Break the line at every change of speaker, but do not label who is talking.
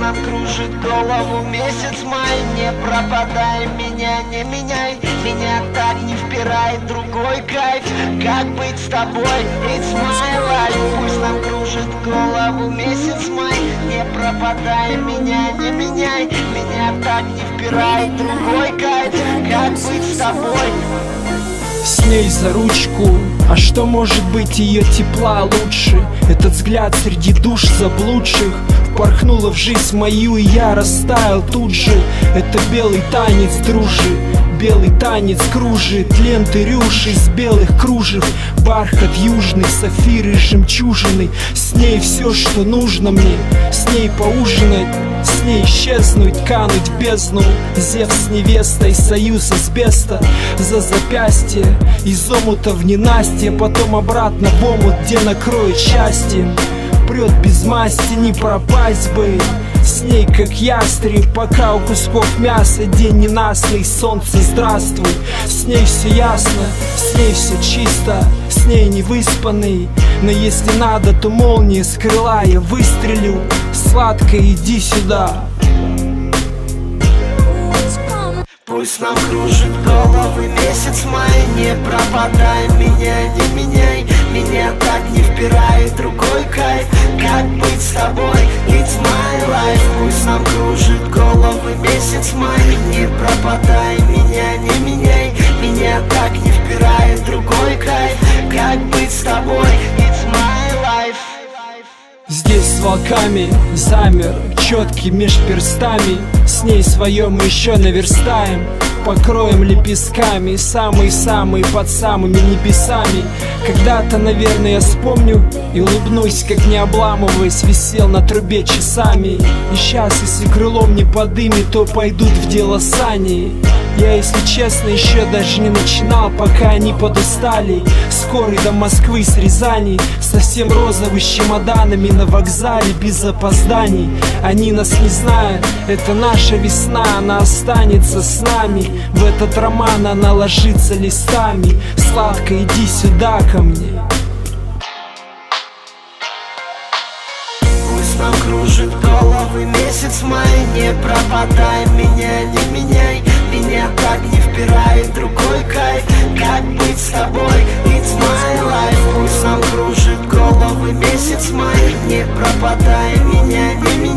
нам кружит голову месяц май. Не пропадай, меня не меняй, меня так не впирает другой кайф. Как быть с тобой, it's my life. Пусть нам кружит голову месяц май. Не пропадай, меня не меняй, меня так не впирает другой кайф. Как быть с тобой?
С ней за ручку, а что может быть ее тепла лучше? Этот взгляд среди душ заблудших впорхнула в жизнь мою, и я растаял тут же. Это белый танец, дружи, белый танец кружит ленты рюш из белых кружев, бархат южный, сафиры, жемчужины. С ней все, что нужно мне, с ней поужинать, с ней исчезнуть, кануть в бездну. Зевс с невестой, союз асбеста за запястье, из омута в ненастье, потом обратно в омут, где накроет счастье. Прет без масти, не пропасть бы с ней, как ястреб, пока у кусков мяса день ненастный, солнце здравствуй. С ней все ясно, с ней все чисто, с ней не выспанный. Но если надо, то молния с крыла я выстрелю. Сладко, иди сюда.
Пусть нам кружит головы месяц май. Не пропадай, меня не меняй, меня так не впирает другой кайф. Как быть с тобой, it's my life. Пусть нам кружит головы месяц май. Не пропадай, меня не меняй, меня так не впирает другой кайф. Как быть с тобой, it's my life.
Здесь с волками замер, четкий меж перстами. С ней свое мы еще наверстаем, покроем лепестками, самые-самые под самыми небесами. Когда-то, наверное, я вспомню и улыбнусь, как не обламываясь, висел на трубе часами. И сейчас, если крылом не подымет, то пойдут в дело сани. Я, если честно, еще даже не начинал, пока они подустали. Скорый до Москвы с Рязани, совсем розовый, с чемоданами на вокзале, без опозданий. Они нас не знают, это наша весна, она останется с нами. В этот роман она ложится листами. Сладко, иди сюда ко мне.
Пусть нам кружит головы месяц май. Не пропадай, меня не меняй, меня так не впирает другой кайф. Как быть с тобой, it's my life. Пусть нам кружит головы месяц май. Не пропадай, меня не меняй.